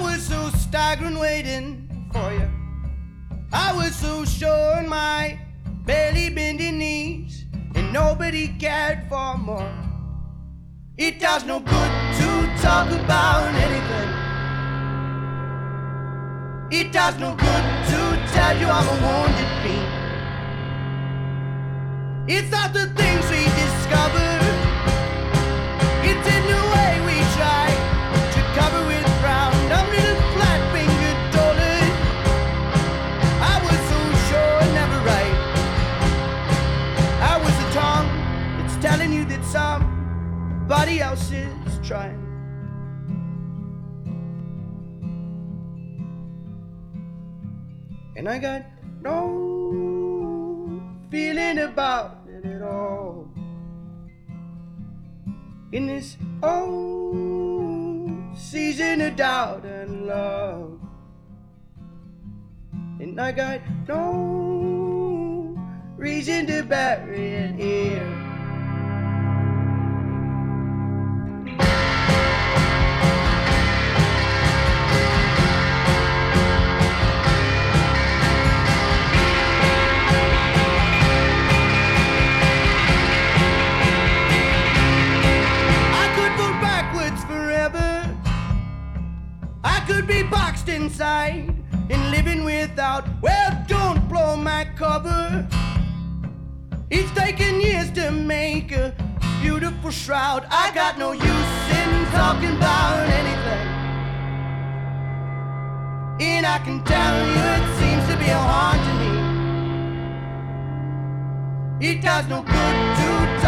I was so staggering waiting for you. I was so sure in my belly bending knees, and nobody cared for more. It does no good to talk about anything. It does no good to tell you I'm a wounded fiend. It's not the things we discover, it's in the way we try to cover with brown. I'm little flat-fingered dollars. I was so sure, never right. I was the tongue that's telling you that somebody else is trying. And I got no feeling about it at all. In this old season of doubt and love. And I got no reason to bury it here. Could be boxed inside and living without. Well, don't blow my cover. It's taken years to make a beautiful shroud. I got no use in talking about anything, and I can tell you it seems to be a haunting me. It does no good to